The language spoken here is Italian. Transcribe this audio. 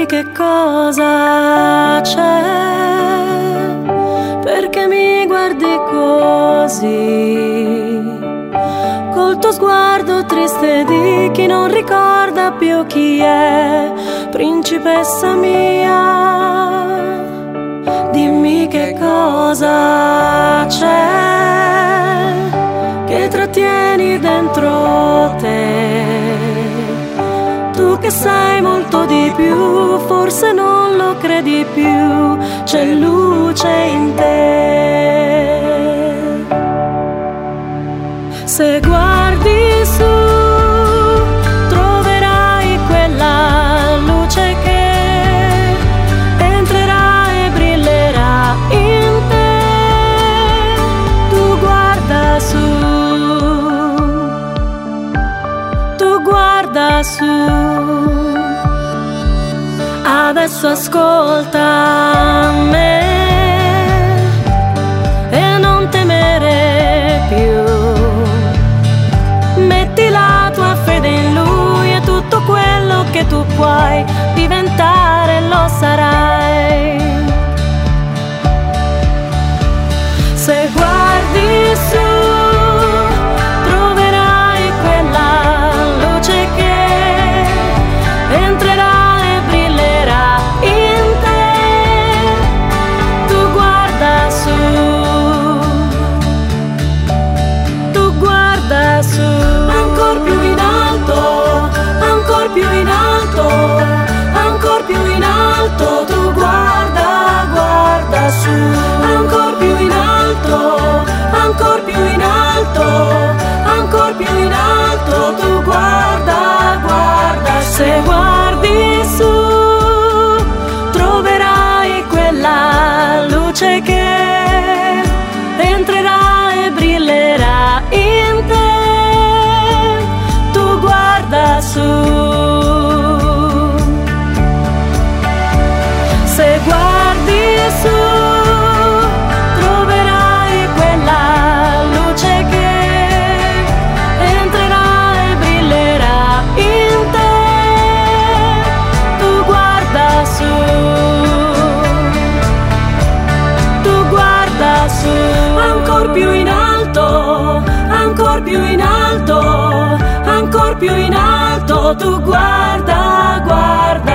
Dimmi che cosa c'è, perché mi guardi così, col tuo sguardo triste di chi non ricorda più chi è, principessa mia. Dimmi che cosa c'è che trattieni dentro te, tu che sai molto di più, forse non lo credi più, c'è luce in te. Se guardi su troverai quella luce che entrerà e brillerà in te. Tu guarda su, tu guarda su. Adesso ascolta me e non temere più. Metti la tua fede in Lui e tutto quello che tu puoi diventare lo sarai. Se guardi su troverai quella luce che entrerà e brillerà in te. Tu guarda su, tu guarda su. Ancor più in alto, ancor più in alto, ancor più in alto. Tu guarda, guarda su. Ancor più in alto, ancor più in alto, ancor più in alto. Tu guarda, guarda. Se guardi su troverai quella luce che entrerà e brillerà in te. Tu guarda su. Se guardi su troverai quella luce che entrerà e brillerà in te. Tu guarda su, tu guarda su. Ancor più in alto, ancor più in alto, ancor più in alto. Tu guarda, guarda